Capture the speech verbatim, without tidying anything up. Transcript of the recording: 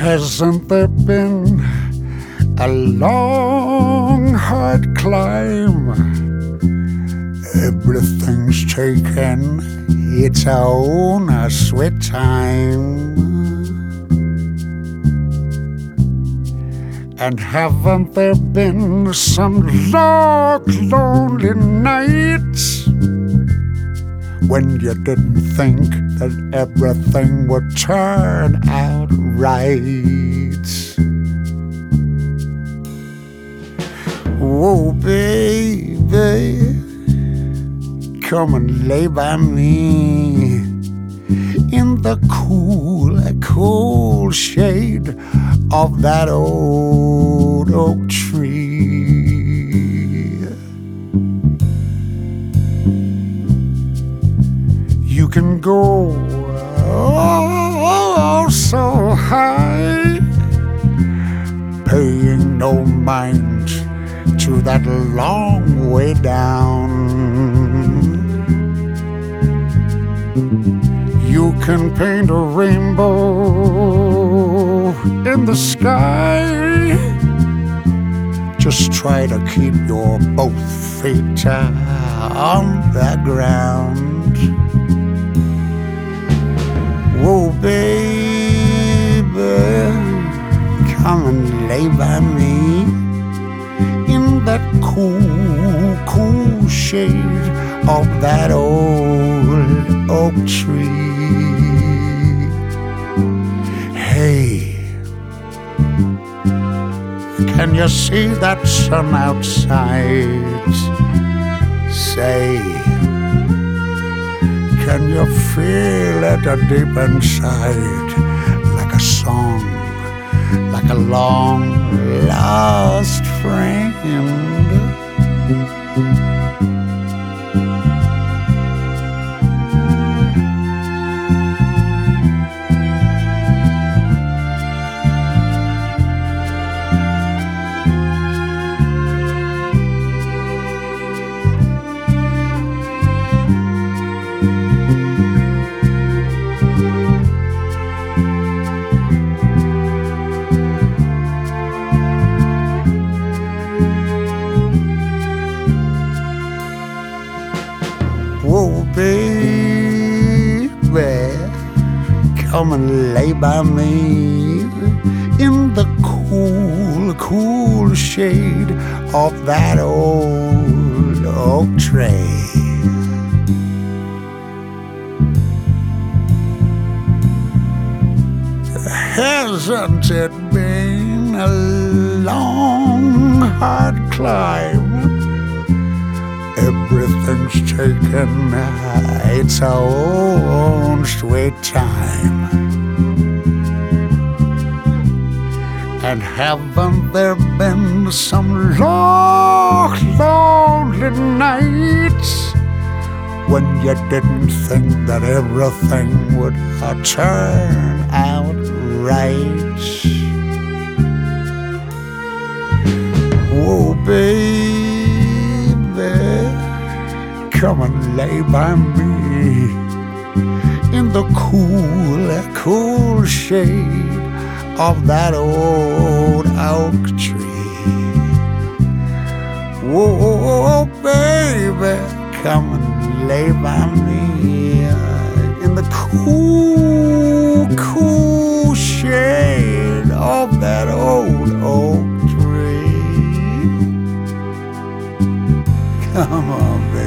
Hasn't there been a long, hard climb? Everything's taken its own uh, sweet time. And haven't there been some long, lonely nights when you didn't think that everything would turn out right? Oh, baby, come and lay by me in the cool, cool shade of that old oak tree. You can go oh, so high, paying no mind to that long way down. You can paint a rainbow in the sky. Just try to keep your both feet on the ground. Whoa, baby, come and lay by me in that cool, cool shade of that old oak tree. Hey, can you see that sun outside? Say, can you feel it deep inside, like a song, like a long lost friend? Whoa, baby, come and lay by me in the cool, cool shade of that old oak tree. Hasn't it been a long, hard climb? Everything's taken its own sweet time. And haven't there been some long, lonely nights when you didn't think that everything would uh, turn out right? Whoa, baby, come and lay by me in the cool, cool shade of that old oak tree. Whoa, baby, come and lay by me in the cool, cool shade of that old oak tree. Come on, baby.